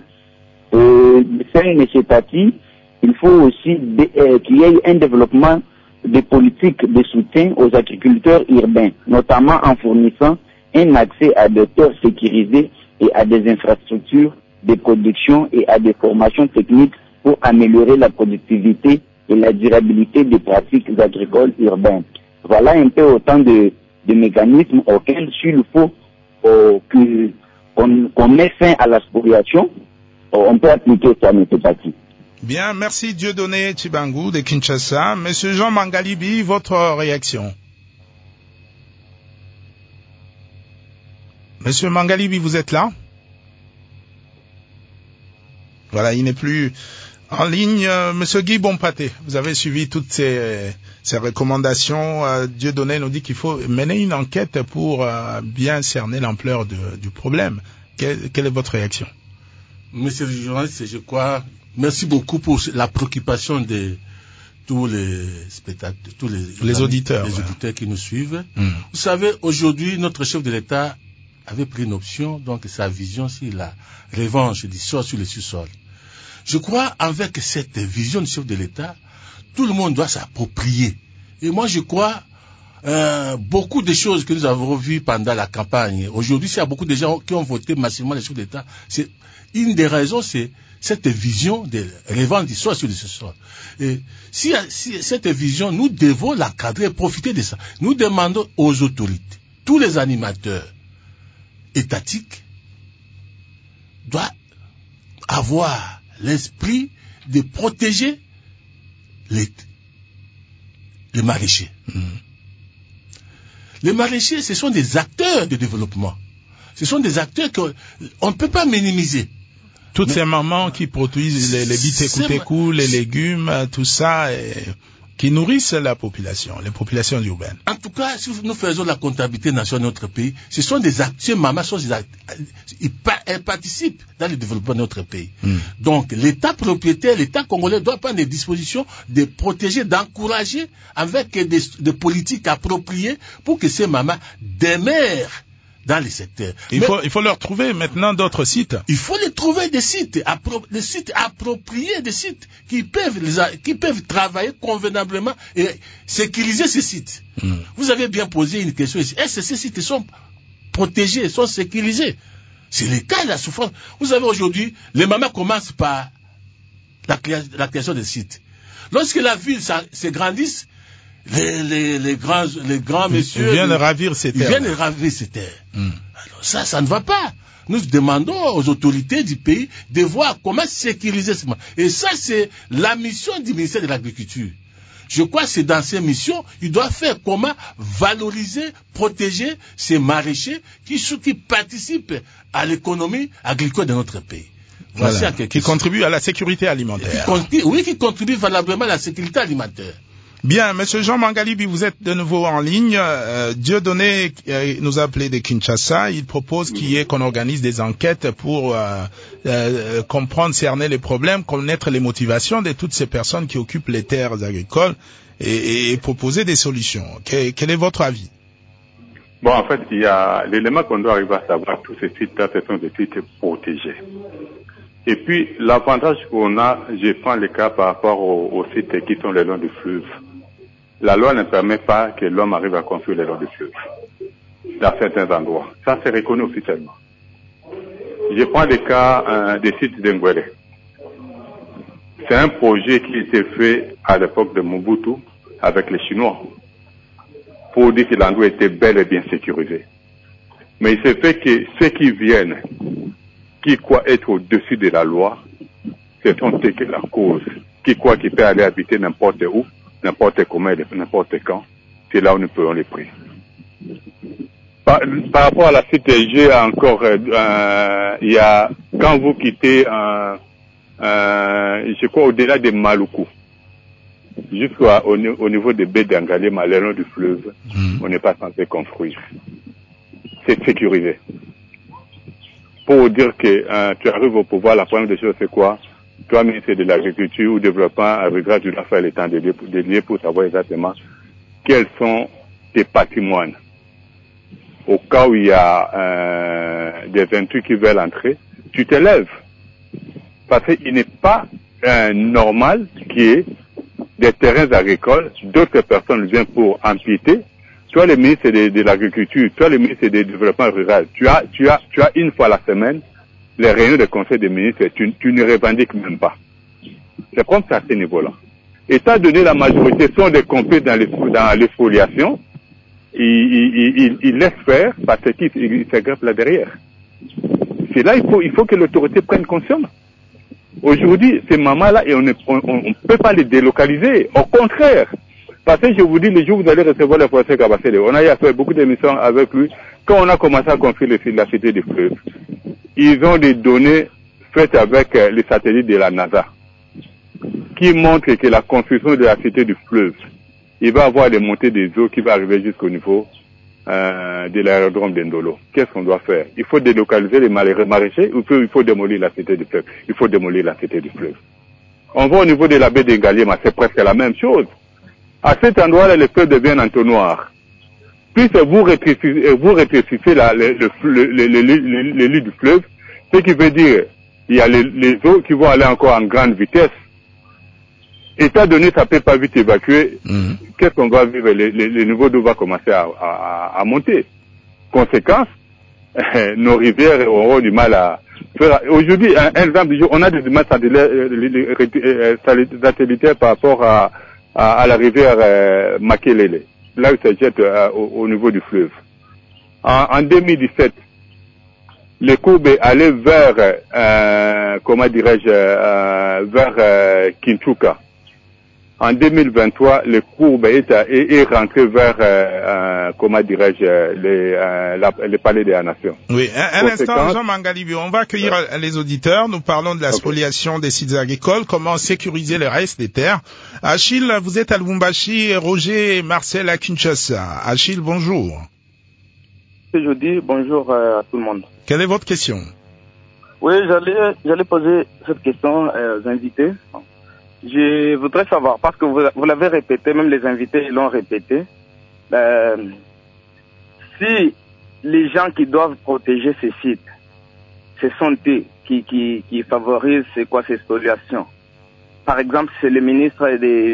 Il faut aussi qu'il y ait un développement des politiques de soutien aux agriculteurs urbains, notamment en fournissant un accès à des terres sécurisées et à des infrastructures de production et à des formations techniques pour améliorer la productivité et la durabilité des pratiques agricoles urbaines. Voilà un peu autant de mécanismes auxquels s'il faut qu'on met fin à la spoliation, on peut appliquer ça, M. Paty. Bien, merci Dieudonné Tshibangou de Kinshasa. Monsieur Jean Mangalibi, votre réaction? Monsieur Mangalibi, vous êtes là? Voilà, il n'est plus en ligne. Monsieur Guy Bompaté, vous avez suivi toutes ces recommandations. Dieudonné nous dit qu'il faut mener une enquête pour bien cerner l'ampleur du problème. Quelle est votre réaction? Monsieur le journaliste, je crois, merci beaucoup pour la préoccupation de tous les spectateurs, tous les auditeurs qui nous suivent. Vous savez, aujourd'hui, notre chef de l'État avait pris une option, donc sa vision sur la revanche du sol sur le sous-sol. Je crois, avec cette vision du chef de l'État, tout le monde doit s'approprier. Et moi, je crois, beaucoup de choses que nous avons vues pendant la campagne. Aujourd'hui, s'il y a beaucoup de gens qui ont voté massivement le chef d'État, c'est une des raisons, c'est cette vision de revanche du sol sur le sous-sol. Et si cette vision, nous devons la cadrer, profiter de ça. Nous demandons aux autorités, tous les animateurs étatiques doivent avoir l'esprit de protéger les maraîchers. Les maraîchers, ce sont des acteurs de développement. Ce sont des acteurs qu'on ne peut pas minimiser. Toutes ces mamans qui produisent les bitécoutécou, les légumes, tout ça, qui nourrissent la population, les populations urbaines. En tout cas, si nous faisons la comptabilité nationale de notre pays, ce sont des acteurs, elles participent dans le développement de notre pays. Donc, l'État propriétaire, l'État congolais doit prendre des dispositions de protéger, d'encourager avec des politiques appropriées pour que ces mamas demeurent dans les secteurs. Il faut leur trouver maintenant d'autres sites. Il faut les trouver des sites appropriés, des sites qui peuvent travailler convenablement et sécuriser ces sites. Vous avez bien posé une question ici. Est-ce que ces sites sont protégés, sont sécurisés? C'est le cas de la souffrance. Vous savez, aujourd'hui, les mamans commencent par la création des sites. Lorsque la ville se grandisse, les grands messieurs viennent ravir ces terres. Alors ça ne va pas. Nous demandons aux autorités du pays de voir comment sécuriser ce marché. Et ça, c'est la mission du ministère de l'Agriculture. Je crois que c'est dans ces missions, il doit faire comment valoriser, protéger ces maraîchers qui participent à l'économie agricole de notre pays. Voilà. Qui contribuent à la sécurité alimentaire. Qui contribuent valablement à la sécurité alimentaire. Bien, Monsieur Jean Mangalibi, vous êtes de nouveau en ligne. Dieudonné nous a appelé de Kinshasa. Il propose qu'on organise des enquêtes pour comprendre, cerner les problèmes, connaître les motivations de toutes ces personnes qui occupent les terres agricoles et proposer des solutions. Quel est votre avis? Bon, en fait, il y a l'élément qu'on doit arriver à savoir, tous ces sites-là, ce sont des sites protégés. Et puis, l'avantage qu'on a, je prends le cas par rapport aux sites qui sont le long du fleuve. La loi ne permet pas que l'homme arrive à construire le long du fleuve, dans certains endroits. Ça, c'est reconnu officiellement. Je prends le cas des sites d'Engwele. C'est un projet qui a été fait à l'époque de Mobutu avec les Chinois, pour dire que l'endroit était bel et bien sécurisé. Mais il se fait que ceux qui viennent, qui croient être au-dessus de la loi, ce sont eux qui la cause. Qui croient qu'ils peuvent aller habiter n'importe où, n'importe comment et n'importe quand, c'est là où nous payons les prix. Par rapport à la CTG, encore, il y a, quand vous quittez, je crois, au-delà de Maluku, jusqu'au niveau de Bédangalé, le long du fleuve, on n'est pas censé construire. C'est sécurisé. Pour dire que tu arrives au pouvoir, la première des choses, c'est quoi? Toi, ministre de l'Agriculture ou Développement agriculture, tu dois faire le temps de lier pour savoir exactement quels sont tes patrimoines. Au cas où il y a des intrus qui veulent entrer, tu te lèves. Parce qu'il n'est pas normal qu'il y ait des terrains agricoles, d'autres personnes viennent pour empiéter. Toi, le ministre de l'Agriculture, toi, le ministre du Développement rural, tu as une fois la semaine les réunions de conseil des ministres, tu ne revendiques même pas. C'est comme ça à ce niveau-là. Étant donné la majorité sont des complices dans l'exfoliation, ils laissent faire parce qu'ils s'agrippent là derrière. C'est là il faut que l'autorité prenne conscience. Aujourd'hui, ces mamans-là, on ne peut pas les délocaliser. Au contraire. Parce que je vous dis, le jour où vous allez recevoir le professeur Kabasele, on a eu à faire beaucoup d'émissions avec lui. Quand on a commencé à construire la cité des fleuves, ils ont des données faites avec les satellites de la NASA qui montrent que la construction de la cité du fleuve, il va avoir des montées des eaux qui vont arriver jusqu'au niveau de l'aérodrome d'Endolo. Qu'est-ce qu'on doit faire? Il faut délocaliser les maraîchers ou il faut démolir la cité du fleuve? Il faut démolir la cité du fleuve. On va au niveau de la baie d'Engaliema, c'est presque la même chose. À cet endroit-là, le fleuve devient un entonnoir. Plus vous rétrécissez le lit du fleuve, ce qui veut dire il y a les eaux qui vont aller encore en grande vitesse. Étant donné ça peut pas vite évacuer, qu'est-ce qu'on va vivre? Le niveau d'eau va commencer à monter. Conséquence, nos rivières auront du mal à faire. Aujourd'hui, un exemple, on a des images satellitaires par rapport à la rivière Makelele, là où ça jette au niveau du fleuve. En 2017, les courbes allaient vers, vers Kintuka. En 2023, le courbe est rentré vers, comment dirais-je, le palais de la nation. Oui, un instant, Jean Mangalibi, on va accueillir les auditeurs. Nous parlons de la spoliation des sites agricoles, comment sécuriser le reste des terres. Achille, vous êtes à Lubumbashi, Roger et Marcel à Kinshasa. Achille, bonjour. Je dis bonjour à tout le monde. Quelle est votre question? Oui, j'allais poser cette question aux invités. Je voudrais savoir, parce que vous l'avez répété, même les invités l'ont répété, si les gens qui doivent protéger ces sites, ce sont eux qui favorisent ces spoliations. Par exemple, c'est le ministre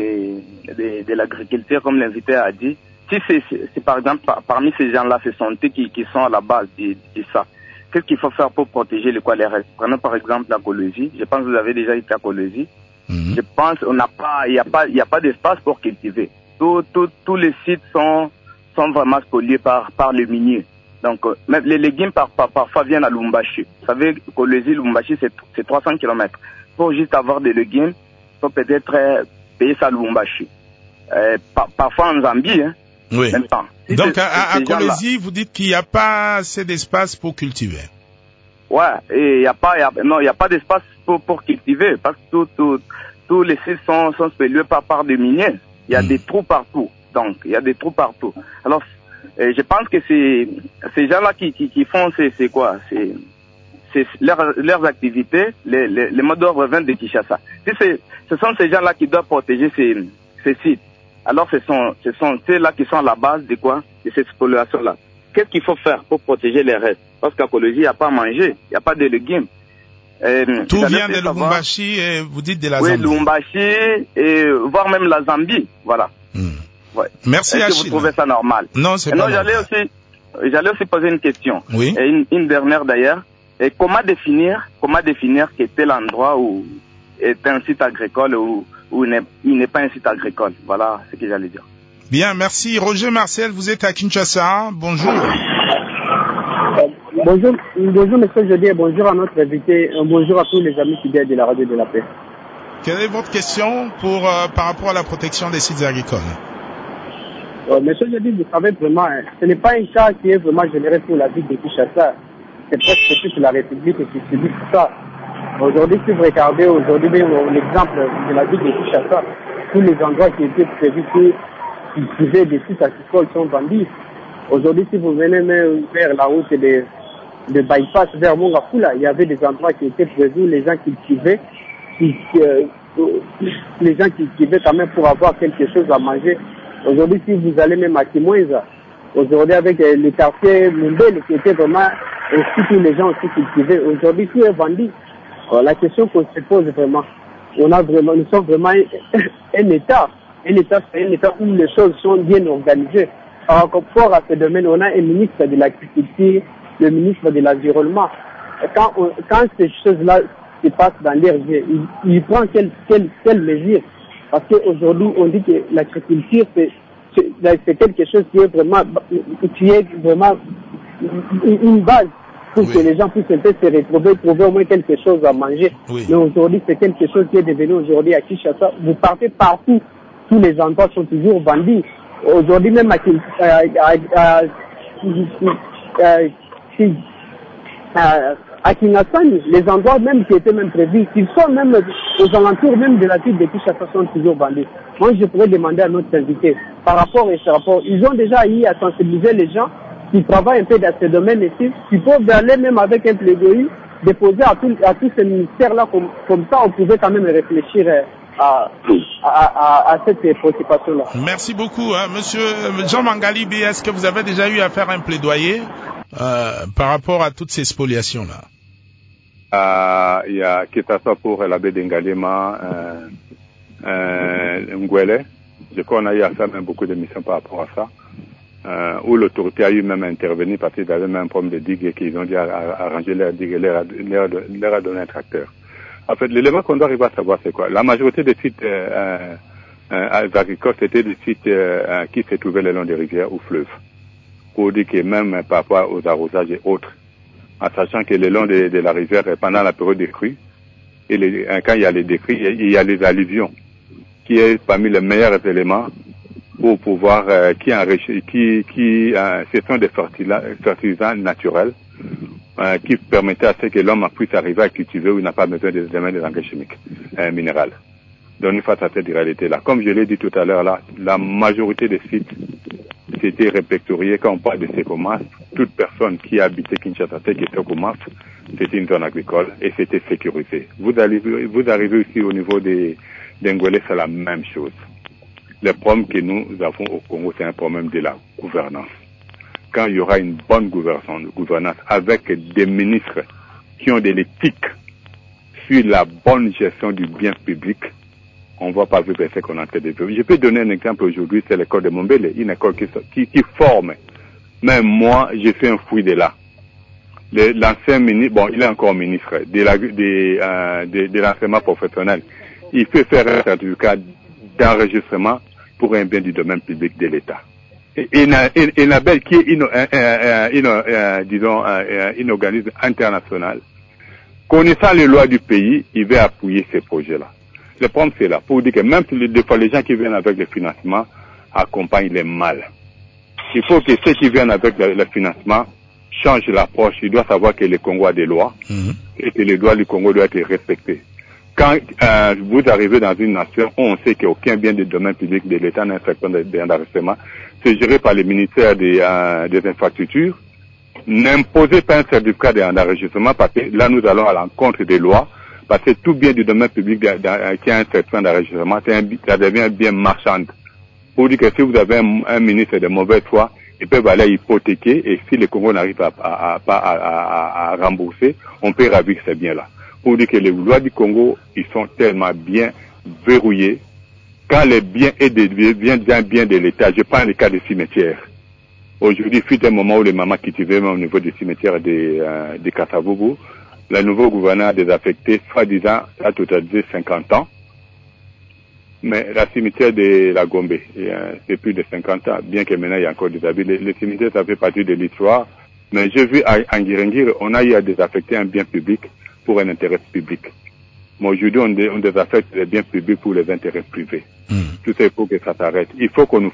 de l'Agriculture, comme l'invité a dit. Si c'est par exemple parmi ces gens-là, ce sont eux qui sont à la base de ça. Qu'est-ce qu'il faut faire pour protéger les restes? Prenons par exemple la Colosie. Je pense que vous avez déjà été à Colosie. Je pense il n'y a pas d'espace pour cultiver. Tous les sites sont vraiment spoliés par les miniers. Donc même les légumes parfois viennent à Lubumbashi. Vous savez, Colosie, Lubumbashi, c'est 300 km. Pour juste avoir des légumes, il faut peut-être payer ça à Lubumbashi. Parfois en Zambie, hein. Oui. Même temps. Donc à Colosie, vous dites qu'il n'y a pas assez d'espace pour cultiver. Ouais, et il n'y a pas d'espace pour cultiver, parce que tous les sites sont spoliés par des miniers. Il y a des trous partout. Donc, il y a des trous partout. Alors, je pense que ces gens-là qui font c'est quoi? C'est leurs activités, les mots d'ordre viennent de Kinshasa. Si ce sont ces gens-là qui doivent protéger ces sites. Alors ce sont ceux-là qui sont à la base de quoi? De cette spoliation-là. Qu'est-ce qu'il faut faire pour protéger les restes? Parce qu'à Colosie, il n'y a pas à manger, il n'y a pas de légumes. Tout vient de Lubumbashi et vous dites de la Zambie. Oui, Lubumbashi et voire même la Zambie, voilà. Ouais. Merci Achille. Est-ce que vous trouvez ça normal? Non, c'est pas normal. J'allais aussi poser une question. Oui. Et une dernière d'ailleurs. Et comment définir que tel endroit où est un site agricole ou il n'est pas un site agricole? Voilà ce que j'allais dire. Bien, merci. Roger Marcel, vous êtes à Kinshasa. Bonjour. Bonjour, monsieur Jody, et bonjour à notre invité. Bonjour à tous les amis fidèles de la Radio de la Paix. Quelle est votre question par rapport à la protection des sites agricoles? Monsieur Jody, vous savez vraiment, ce n'est pas un cas qui est vraiment généré pour la ville de Kinshasa. C'est presque toute la République qui subit ça. Aujourd'hui, si vous regardez l'exemple de la ville de Kinshasa, tous les endroits qui étaient prévus pour cultiver des sites agricoles sont vendus. Aujourd'hui, si vous venez même vers la route de bypass vers Mongafula, il y avait des endroits qui étaient prévus, les gens cultivaient quand même pour avoir quelque chose à manger. Aujourd'hui, si vous allez même à Kimweza, aujourd'hui avec le quartier Mundele qui était vraiment aussi tous les gens aussi cultivaient, aujourd'hui tout est vendu. La question qu'on se pose vraiment, nous sommes vraiment un État. C'est un État où les choses sont bien organisées. Par rapport à ce domaine, on a un ministre de l'Agriculture, le ministre de l'Environnement. Quand ces choses-là se passent dans l'air, il prend quelle mesure? Parce qu'aujourd'hui, on dit que l'agriculture, c'est quelque chose qui est vraiment une base pour que les gens puissent un peu se retrouver, trouver au moins quelque chose à manger. Oui. Mais aujourd'hui, c'est quelque chose qui est devenu aujourd'hui à Kinshasa. Vous partez partout, tous les endroits sont toujours vendus. Aujourd'hui, même à Kingasani, les endroits même qui étaient même prévus, qui sont même aux alentours même de la ville de Kinshasa sont toujours vendus. Moi, je pourrais demander à notre invité, par rapport à ce rapport, ils ont déjà eu à sensibiliser les gens qui travaillent un peu dans ce domaine ici, qui peuvent aller même avec un plaidoyer, déposer à tous ces ministères-là, comme ça on pouvait quand même réfléchir à cette préoccupation-là. Merci beaucoup, monsieur Jean Mangalibi. Est-ce que vous avez déjà eu à faire un plaidoyer par rapport à toutes ces spoliations-là? Il y a, que ce soit pour l'abbé d'Engaliema, Ngwele, je crois qu'on a eu à faire même beaucoup d'émissions par rapport à ça, où l'autorité a eu même intervenu parce qu'ils avaient même un problème de digue et qu'ils ont dû arranger leur digue et leur a donné un tracteur. En fait, l'élément qu'on doit arriver à savoir, c'est quoi? La majorité des sites agricoles, c'était des sites qui se trouvaient le long des rivières ou fleuves. Pour dire que même par rapport aux arrosages et autres, en sachant que le long de la rivière, pendant la période des crues, et quand il y a les décrues, il y a les alluvions. qui est parmi les meilleurs éléments pour pouvoir, ce sont des fertilisants naturels qui permettaient à ce que l'homme puisse arriver à cultiver où il n'a pas besoin des engrais chimiques, minéraux. Donc, une face à cette réalité-là. Comme je l'ai dit tout à l'heure, là, la majorité des sites, c'était répertorié quand on parle de Sekomas. Toute personne qui habitait Kinshasa, qui était Sekomas, c'était une zone agricole et c'était sécurisé. Vous arrivez ici au niveau des Ngolé, c'est la même chose. Le problème que nous avons au Congo, c'est un problème de la gouvernance. Quand il y aura une bonne gouvernance avec des ministres qui ont de l'éthique sur la bonne gestion du bien public, on ne va pas vivre ce qu'on est en train de vivre. Je peux donner un exemple aujourd'hui, c'est l'école de Mombele, une école qui forme. Même moi, je suis un fruit de là. L'ancien ministre, bon, il est encore ministre de l'enseignement professionnel. Il peut faire un certificat d'enregistrement pour un bien du domaine public de l'État. Et Nabel, qui est un organisme international, connaissant les lois du pays, il va appuyer ces projets-là. Le problème, c'est là, pour dire que même des fois, les gens qui viennent avec le financement accompagnent les mal. Il faut que ceux qui viennent avec le financement changent l'approche. Ils doivent savoir que le Congo a des lois et que les lois du Congo doivent être respectées. Quand vous arrivez dans une nation où on sait qu'aucun bien du domaine public de l'État n'a un secteur d'enregistrement, c'est géré par le ministère des infrastructures, n'imposez pas un certificat d'enregistrement parce que là, nous allons à l'encontre des lois. Parce que tout bien du domaine public qui a un certificat d'enregistrement, ça devient un bien marchand. Pour dire que si vous avez un ministre de mauvaise foi, ils peuvent aller hypothéquer et si le Congo n'arrive pas à rembourser, on peut ravir ces biens-là. Pour dire que les lois du Congo, ils sont tellement bien verrouillés. Quand les biens viennent d'un bien de l'État, je prends le cas des cimetières. Aujourd'hui, il fut un moment où les mamans cultivaient même au niveau des cimetières de Kasavubu. Le nouveau gouverneur a désaffecté, soi-disant, a totalisé 50 ans. Mais la cimetière de la Gombe, c'est plus de 50 ans, bien que maintenant il y a encore des habits. Les cimetières, ça fait partie de l'histoire. Mais j'ai vu à Ngirengir, on a eu à désaffecter un bien public pour un intérêt public. Mais aujourd'hui, on désaffecte les biens publics pour les intérêts privés. Tout ça, il faut que ça s'arrête. Il faut qu'on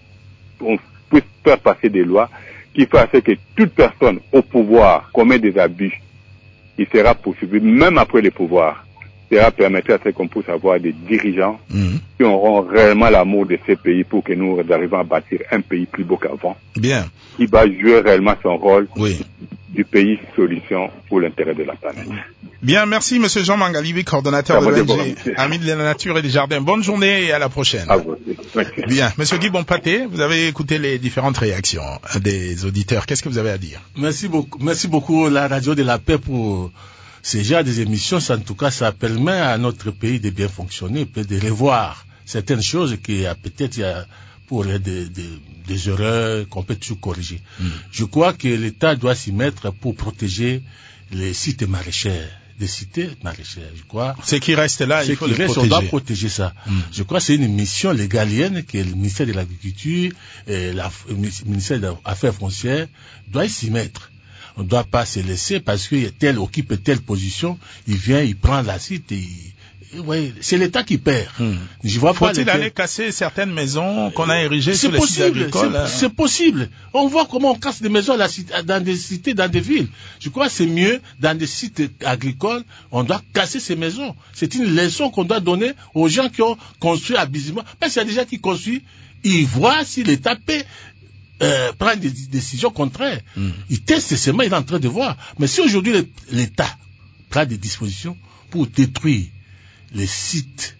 puisse faire passer des lois qui fassent que toute personne au pouvoir commet des abus. Il sera poursuivi, même après le pouvoir. Cela permettrait à ce qu'on puisse avoir des dirigeants qui auront réellement l'amour de ces pays pour que nous arrivions à bâtir un pays plus beau qu'avant. Bien. Qui va jouer réellement son rôle du pays solution pour l'intérêt de la planète. Bien, merci Monsieur Jean Mangalibi, coordonnateur de l'ONG Amis de la Nature et des Jardins. Bonne journée et à la prochaine. À vous. Bien, Monsieur Guy Bonpaté, vous avez écouté les différentes réactions des auditeurs. Qu'est-ce que vous avez à dire? Merci beaucoup la Radio de la Paix pour ces genres des émissions. En tout cas, ça permet à notre pays de bien fonctionner, de revoir certaines choses qui peut-être pour des erreurs qu'on peut toujours corriger. Je crois que l'État doit s'y mettre pour protéger les sites maraîchers. Des cités maraîchères, je crois. Ce qui reste là, il faut le protéger. On doit protéger ça. Je crois que c'est une mission légalienne que le ministère de l'Agriculture et le ministère des Affaires foncières doit s'y mettre. On ne doit pas se laisser parce que tel occupe telle position, il vient, il prend la site et c'est l'État qui perd. Je vois pas. Faut-il aller casser certaines maisons qu'on a érigées sur les sites agricoles? C'est possible. On voit comment on casse des maisons dans des cités, dans des villes. Je crois que c'est mieux dans des sites agricoles, on doit casser ces maisons. C'est une leçon qu'on doit donner aux gens qui ont construit abusivement. Parce qu'il y a des gens qui construisent, ils voient si l'État peut prendre des décisions contraires. Ils testent seulement, il est en train de voir. Mais si aujourd'hui l'État prend des dispositions pour détruire les sites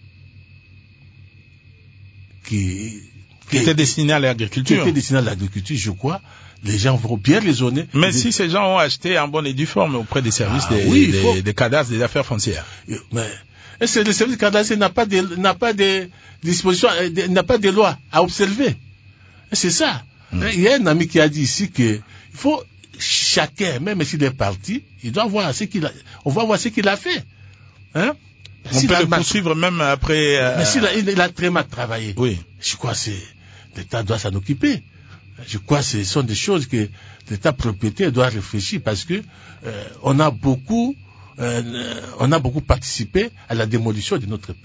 qui étaient destinés à l'agriculture. Je crois, les gens vont bien raisonner. Mais si ces gens ont acheté en bonne et due forme auprès des services des cadastres des affaires foncières. Mais est-ce que le service cadastre n'a pas de dispositions, n'a pas de loi à observer? C'est ça. Il y a un ami qui a dit ici que il faut chacun, même s'il est parti, il doit voir on va voir ce qu'il a fait. Hein? On peut le poursuivre même après... Mais il a très mal travaillé. Oui. Je crois que l'État doit s'en occuper. Je crois que ce sont des choses que l'État propriétaire doit réfléchir parce que on a beaucoup participé à la démolition de notre pays.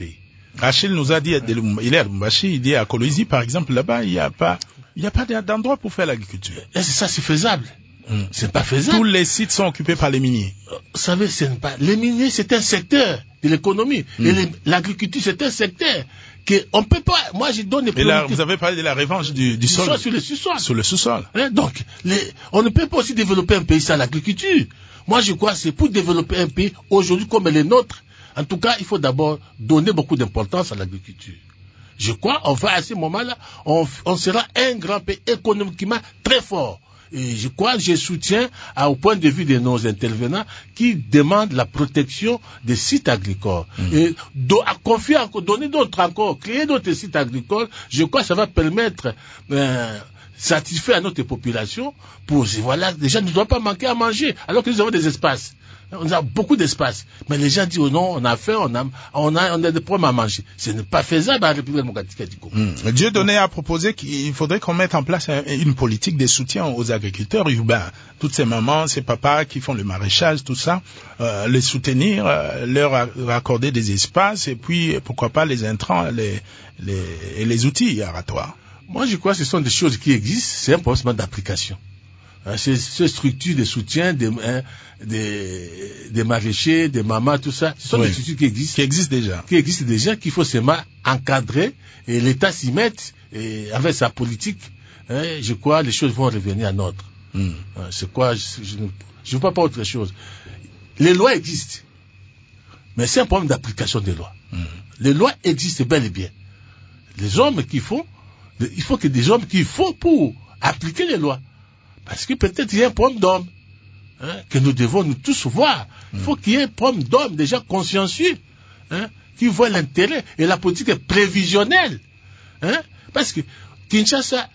Achille nous a dit, il est à Lubumbashi, il dit à Kolwezi, par exemple, là-bas, il n'y a pas d'endroit pour faire l'agriculture. Et ça, c'est faisable. C'est pas faisable. Tous les sites sont occupés par les miniers. Vous savez, les miniers, c'est un secteur de l'économie. Et l'agriculture, c'est un secteur on peut pas. Moi, je donne des priorités. Et là, vous avez parlé de la revanche du sol. Sur le sous-sol. Sur le sous-sol. Donc, on ne peut pas aussi développer un pays sans l'agriculture. Moi, je crois que c'est pour développer un pays aujourd'hui comme les nôtres. En tout cas, il faut d'abord donner beaucoup d'importance à l'agriculture. Je crois, enfin, à ce moment-là, on sera un grand pays économiquement très fort. Et je crois, je soutiens au point de vue de nos intervenants qui demandent la protection des sites agricoles. Et confier encore, donner d'autres encore, créer d'autres sites agricoles, je crois que ça va permettre satisfaire à notre population pour, voilà, les gens ne doivent pas manquer à manger, alors que nous avons des espaces. On a beaucoup d'espace. Mais les gens disent, oh non, on a faim, on a des problèmes à manger. Ce n'est pas faisable à la République démocratique du Congo. Dieudonné a proposé qu'il faudrait qu'on mette en place une politique de soutien aux agriculteurs urbains. Toutes ces mamans, ces papas qui font le maraîchage, tout ça, les soutenir, leur accorder des espaces et puis, pourquoi pas, les intrants, les outils aratoires. Moi, je crois que ce sont des choses qui existent. C'est un problème d'application. Ces structures de soutien des maraîchers, des mamans, tout ça, ce sont des structures qui existent déjà, qu'il faut seulement encadrer et l'État s'y mette et avec sa politique. Je crois les choses vont revenir à l'ordre. C'est quoi, je ne vois pas autre chose. Les lois existent, mais c'est un problème d'application des lois. Les lois existent bel et bien. Les hommes qu'il faut, il faut que des hommes qu'il faut pour appliquer les lois. Parce que peut-être il y a un problème d'hommes que nous devons nous tous voir. Il faut qu'il y ait un problème d'hommes déjà consciencieux, qui voient l'intérêt. Et la politique est prévisionnelle. Parce que Kinshasa,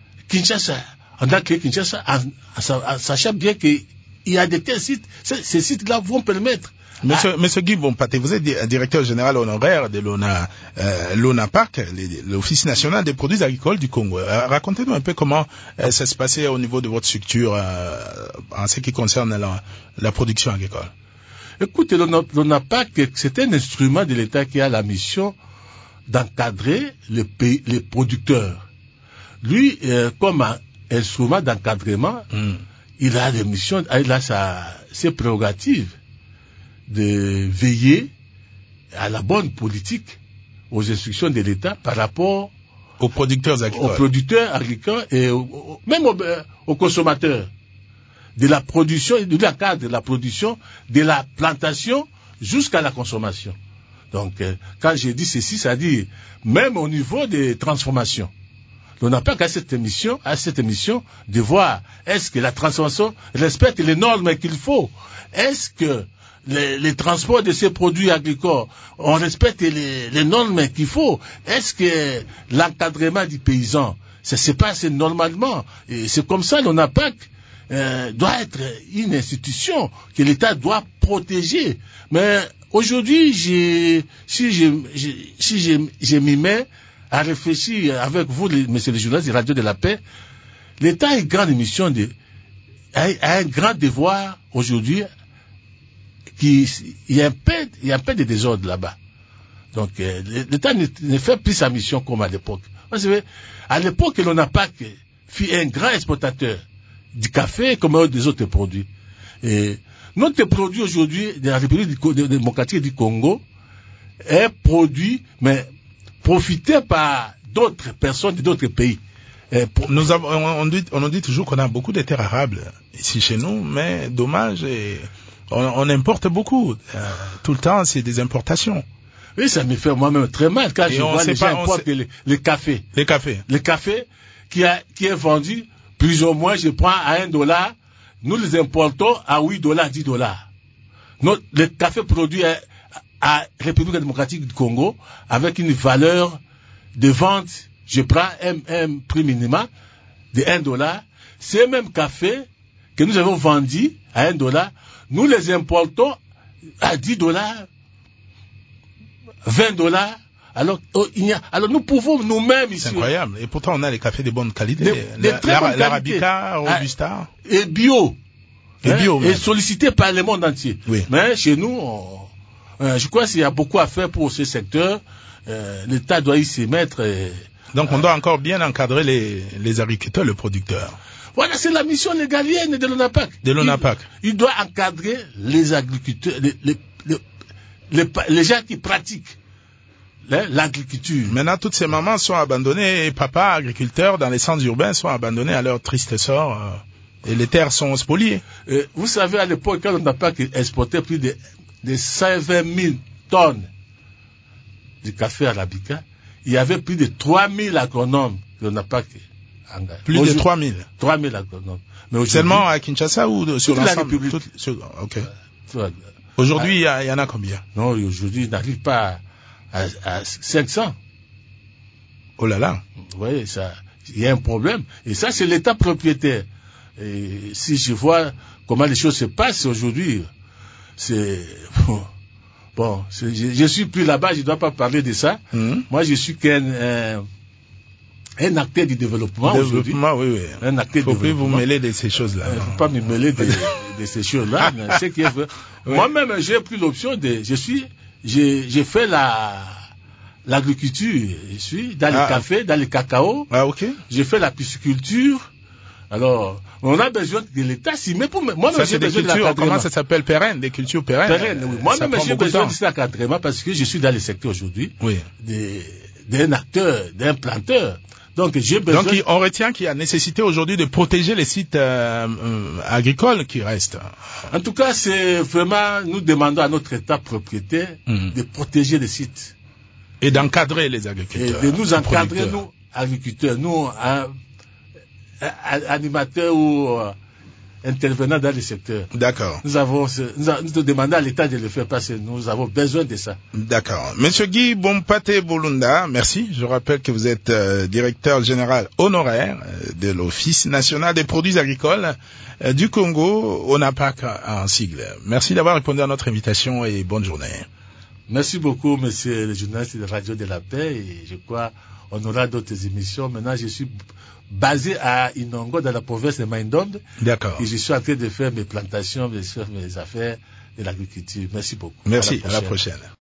on a créé Kinshasa en sachant bien qu'il y a des tels sites. Ces sites-là vont permettre. Monsieur Guy Bompate, vous êtes directeur général honoraire de l'ONAPAC, l'Office national des produits agricoles du Congo. Racontez-nous un peu comment ça se passait au niveau de votre structure en ce qui concerne la production agricole. Écoutez, l'ONAPAC, c'est un instrument de l'État qui a la mission d'encadrer les producteurs. Lui, comme instrument d'encadrement, il a des missions, il a ses prérogatives de veiller à la bonne politique, aux instructions de l'État par rapport aux producteurs agricoles et même aux consommateurs, de la production, de la cadre de la production, de la plantation jusqu'à la consommation. Donc, quand j'ai dit ceci, ça dit même au niveau des transformations. On n'a pas qu'à cette émission de voir est-ce que la transformation respecte les normes qu'il faut, est-ce que les transports de ces produits agricoles, on respecte les normes qu'il faut. Est-ce que l'encadrement du paysan, ça se passe normalement? Et c'est comme ça, l'ONAPAC doit être une institution que l'État doit protéger. Mais aujourd'hui, si je m'y mets à réfléchir avec vous, messieurs les journalistes de Radio de la Paix, l'État a une grande mission, a un grand devoir aujourd'hui. Il y a un peu de désordre là-bas. Donc, l'État ne fait plus sa mission comme à l'époque. À l'époque, l'ONAPAC fut un grand exportateur du café comme des autres produits. Et notre produit aujourd'hui de la République démocratique du Congo est produit, mais profité par d'autres personnes d'autres pays. On nous dit toujours qu'on a beaucoup de terres arables ici chez nous, mais dommage, on importe beaucoup. Tout le temps, c'est des importations. Oui, ça me fait moi-même très mal quand je vois les gens importer le café. Le café qui est vendu, plus ou moins, je prends à $1, nous les importons à $8, $10. Le café produit à République démocratique du Congo avec une valeur de vente, je prends un prix minimum de $1. C'est même café que nous avons vendu à $1, nous les importons à $10, $20. Alors nous pouvons nous-mêmes ici. C'est incroyable. Et pourtant, on a les cafés de bonne qualité. L'Arabica, Robusta. Et bio. Et sollicité par le monde entier. Oui. Mais chez nous, Je crois qu'il y a beaucoup à faire pour ce secteur. L'État doit y s'y mettre. Donc on doit encore bien encadrer les agriculteurs, les producteurs. Voilà, c'est la mission légalienne de l'ONAPAC. Il doit encadrer les agriculteurs, les gens qui pratiquent l'agriculture. Maintenant, toutes ces mamans sont abandonnées, et papas agriculteurs dans les centres urbains sont abandonnés à leur triste sort, et les terres sont spoliées. Vous savez, à l'époque, quand l'ONAPAC exportait plus de 120 000 tonnes de café arabica, il y avait plus de 3 000 agronomes que l'ONAPAC engagé. Plus de 3 000 agronomes. Mais seulement à Kinshasa ou sur l'ensemble? Ok. Aujourd'hui, il y en a combien? Non, aujourd'hui, il n'arrive pas à 500. Oh là là. Vous voyez, il y a un problème. Et ça, c'est l'État propriétaire. Et si je vois comment les choses se passent aujourd'hui, je suis plus là-bas, je ne dois pas parler de ça. Moi, je suis un acteur du développement aujourd'hui. Oui. Un acteur faut plus vous mêler de ces choses-là. Il ne faut pas me mêler de ces choses-là. Ce qui est vrai. Oui. Moi-même, j'ai pris l'option j'ai fait l'agriculture. Je suis dans le café, dans le cacao. Ah, ok. J'ai fait la pisciculture. Alors, on a besoin de l'État s'y met pour moi-même. J'ai besoin de l'encadrement. Comment ça s'appelle? Pérennes, des cultures pérennes. Oui. Moi-même, j'ai besoin de cet encadrement parce que je suis dans le secteur aujourd'hui. Oui. D'un acteur, d'un planteur. Donc, j'ai besoin. Donc, on retient qu'il y a nécessité aujourd'hui de protéger les sites agricoles qui restent. En tout cas, c'est vraiment, nous demandons à notre État propriétaire de protéger les sites. Et d'encadrer les agriculteurs. Et de nous encadrer, nous, agriculteurs, nous, animateurs ou intervenants dans le secteur. D'accord. Nous demandons à l'État de le faire parce que nous avons besoin de ça. D'accord. Monsieur Guy Bompate Bolunda, merci. Je rappelle que vous êtes directeur général honoraire de l'Office national des produits agricoles du Congo, ONAPAC en sigle. Merci d'avoir répondu à notre invitation et bonne journée. Merci beaucoup, monsieur le journaliste de Radio de la Paix, et je crois on aura d'autres émissions. Maintenant, je suis basé à Inongo, dans la province de Maindombe. D'accord. Et je suis en train de faire mes plantations, de faire mes affaires de l'agriculture. Merci beaucoup. Merci, à la prochaine.